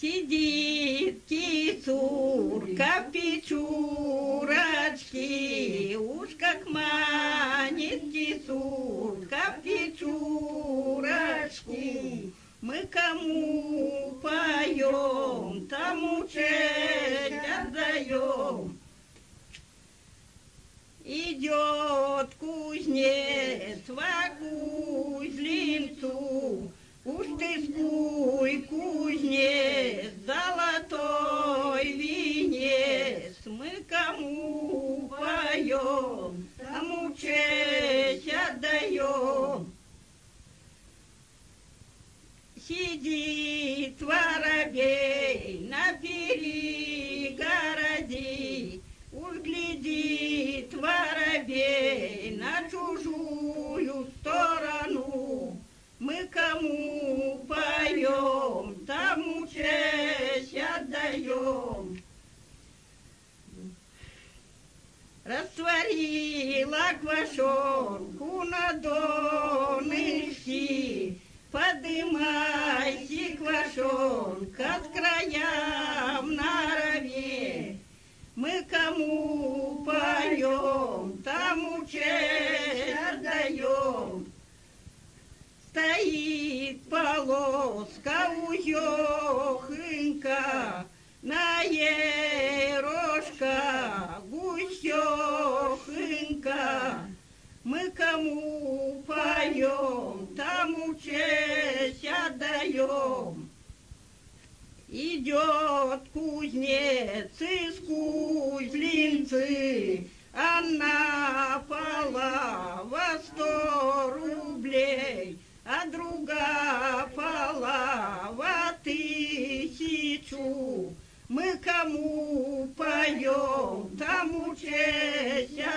Сидит кисурка в печурочке, уж как манит кисурка в печурочку. Мы кому поем, тому честь отдаем. Идет кузнец во кузлинцу, уж ты скуй, кузнец, золотой венец. Мы кому поем, тому честь отдаем. Сидит воробей на перегороде, уж глядит воробей на чужую сторону. Мы кому поем, тому честь отдаем. Растворила квашонку на донышке, подымайся, квашонка, с краям на рове. Мы кому поем, тому честь отдаем. Стоит полоска у ёхонька, на ей рожка гусёхонька. Мы кому поем, тому честь отдаем. Идет кузнец из кузлинцы, она полава 100 рублей, а другая полава 1000. Мы кому поем, тому честь